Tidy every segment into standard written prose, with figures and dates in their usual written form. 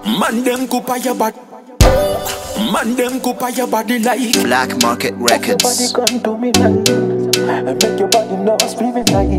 Man them coupa your body. Man them coupa your body like Black Market Records. Body come to me now and make your body know screaming like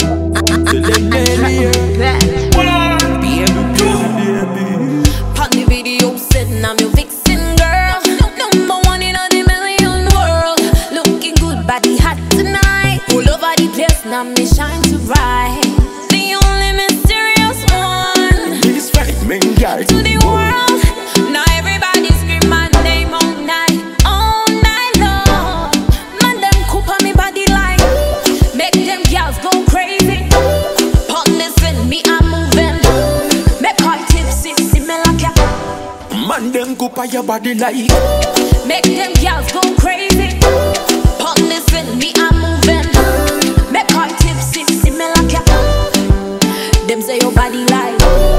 Pon the video sitting, I'm your vixen girl. Number one in the million world. Looking good, body hot tonight. All over the place, now me shine to bright. The only mysterious one. this right man girl To the world. Now everybody scream my name all night long. Man them coupa me body like, make them girls go crazy. Pon listen, me I'm moving. Make her tipsy, see me like ya. Man them coupa your body like Make them girls go crazy. Pon listen, me I'm moving. Make her tipsy, see me like ya. Them say your body like,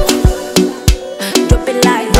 drop it like,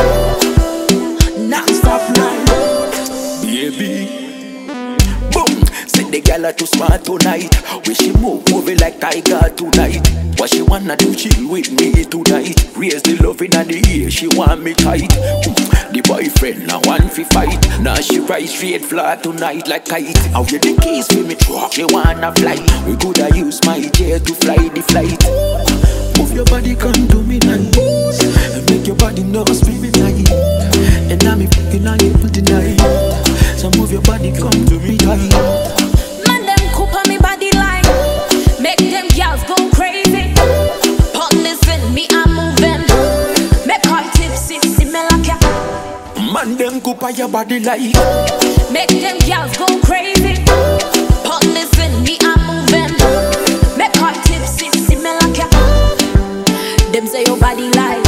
now stop now, baby. Boom, say the girl are too smart tonight. We she moving like tiger tonight. What she wanna do, chill with me tonight. Raise the love in the ear, she want me tight. The boyfriend now want fi fight. Now she ride straight flat tonight like kite. How you the keys for me truck? She wanna fly. We coulda use my jet to fly the flight. Move your body, come to me now, and make your body know screaming like. And now me fucking on you tonight. So move your body, come to me tight. man them coupa me body like, make them girls go crazy. Pon listen, me I'm moving. Make her tipsy, see me like ya. Man them coupa your body like Make them girls go crazy. Pon listen, me I'm moving. Make her tipsy, see me like ya. Them say your body like,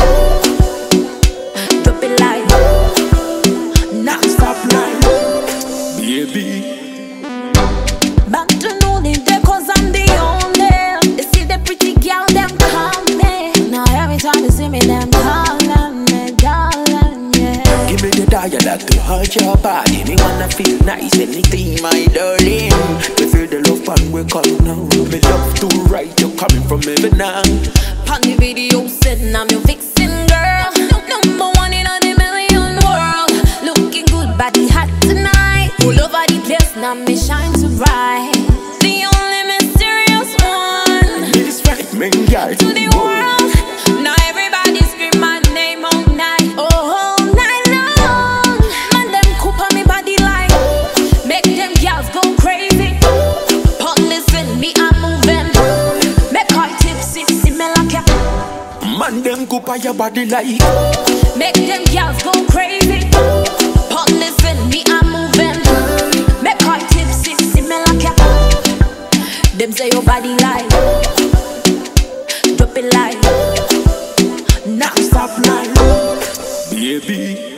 drop it like, now stop like, baby. back to know them there cause I'm the only. They see the pretty girl, them call me. Now every time they see me, them calling me, darling, yeah. Give me the dialogue to hurt your body. Me wanna feel nice anything, my darling. Me feel the love and we call now. Me love to right, you coming from heaven now. Pon the video sitting, I'm your vixen girl. Number one in the million world. Looking good, body hot tonight. All over the place, now me shine to bright. The only mysterious one. This right, man, girl. To the world. Now everybody scream my name all night. Oh, all night long. Man them coupa me body like, make them girls go crazy. Pon listen, me I'm moving. Make her tipsy, see me like ya. Man them coupa your body like Make them girls go crazy. Pon listen, me I'm moving. Make her tipsy, see me like ya. Them say your body like, drop it like, now stop like, baby.